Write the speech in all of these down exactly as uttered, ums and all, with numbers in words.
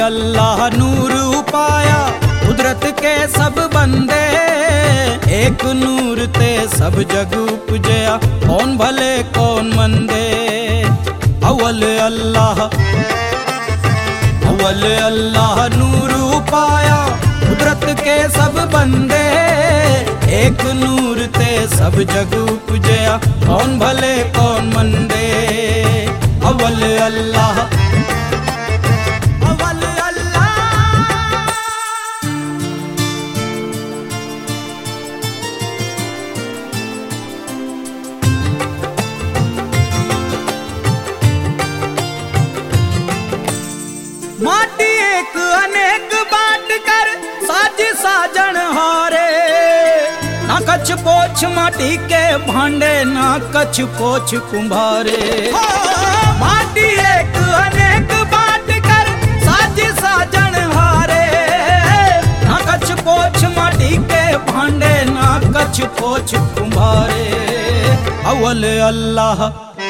अल्लाह नूर उपाया कुदरत के सब बंदे, एक नूर ते सब जग उपजया, कौन भले कौन मंदे। अव्वल अल्लाह अव्वल अल्लाह नूर उपाया कुदरत के सब बंदे, एक नूर ते सब जग उपजया, कौन भले कौन मंदे। अव्वल अल्लाह अव्वल अल्लाह। माटी एक अनेक बाट कर साज साजन हारे, ना कछ पोछ माटी के भांडे, ना कछ पोछ कुम्हारे। माटी एक अनेक बाट कर साज साजन हारे, ना कछ पोछ माटी के भांडे, ना कछ पोछ कुम्हारे। अव्वल अल्लाह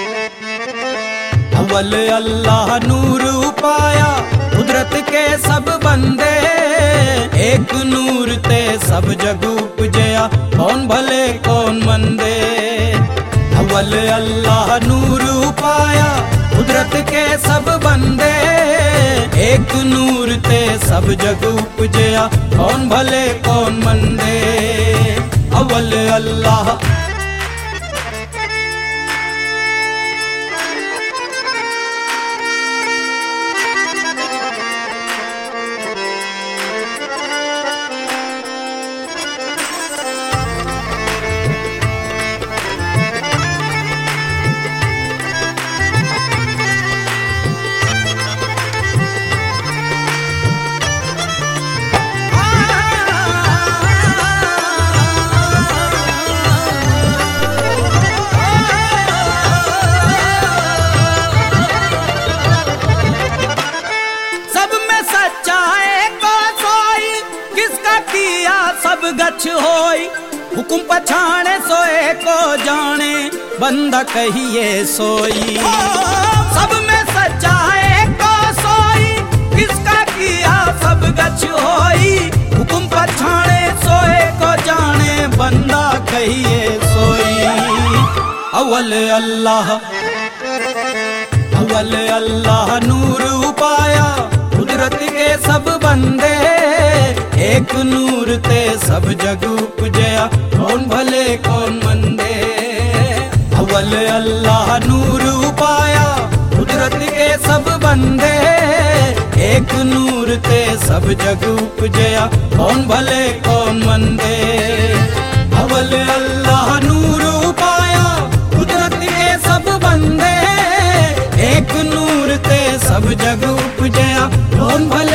अव्वल अल्लाह नूर उपाया कुदरत के सब बंदे, एक नूर ते सब जग उपजया, कौन भले कौन मंदे। अव्वल अल्लाह नूर उपाया कुदरत के सब बंदे, एक नूर ते सब जग उपजया, कौन भले कौन मंदे। अव्वल अल्लाह सब गछ होई, हुकुम पछाणे सोए को जाने, बंदा कहिए सोई। सब में सच्चाई को सोई, किसका किया सब गछ होई, हुकुम पछाणे सोए को जाने, बंदा कहिए सोई। अव्वल अल्लाह अव्वल अल्लाह नूर उपाया कुदरत के सब बंदे, एक नूर ते सब जग उपजया, कौन भले कौन मंदे। अव्वल अल्लाह नूर उपाया कुदरत के सब बंदे, एक नूर ते सब जग उपजया, कौन भले कौन मंदे। अव्वल अल्लाह नूर उपाया कुदरत के सब बंदे, एक नूर ते सब जग उपजया, कौन भले